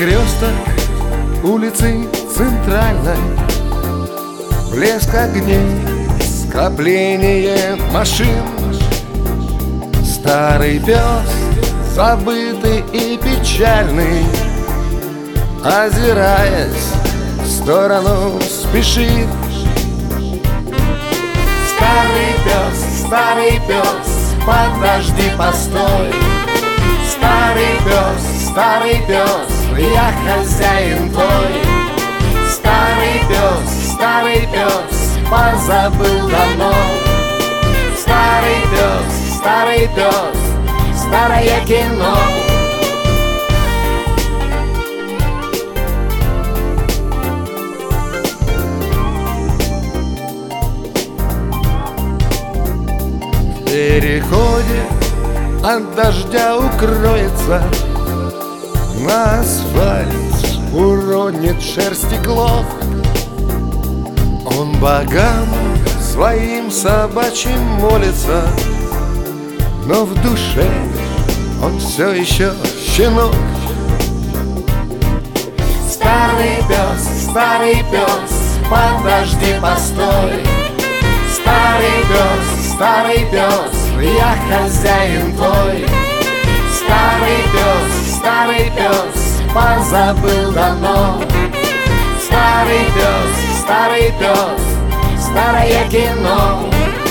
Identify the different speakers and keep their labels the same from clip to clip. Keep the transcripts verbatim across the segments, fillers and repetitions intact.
Speaker 1: Перекресток улицы центральной, блеск огней, скопление машин. Старый пес, забытый и печальный, озираясь в сторону, спешит. Старый пес, старый пес, подожди, постой. Старый пес, старый пес, я хозяин твой. Старый пес, старый пес, позабыл давно. Старый пес, старый пес, старое кино. В переходе от дождя укроется, на асфальт уронит шерсть и клок. Он богам своим собачьим молится, но в душе он все еще щенок. Старый пес, старый пес, подожди, постой. Старый пес, старый пес, я хозяин твой. Старый пес, старый пес, позабыл давно. Старый пес, старый пес, старое кино.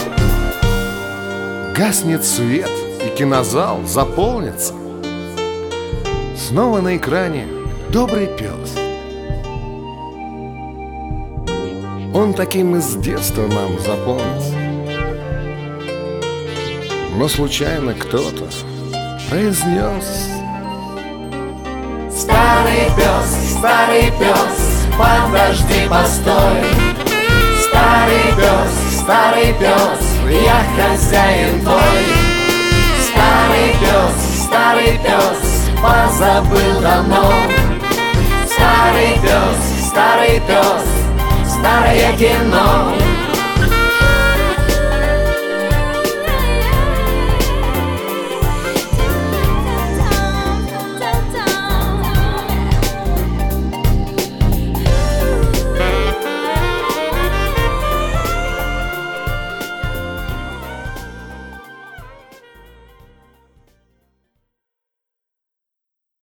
Speaker 1: Гаснет свет, и кинозал заполнится. Снова на экране добрый пес. Он таким из детства нам запомнится. Но случайно кто-то произнес: старый пес, старый пес, подожди, постой. Старый пес, старый пес, я хозяин твой. Старый пес, старый пес, позабыл давно. Старый пес, старый пес, старое кино.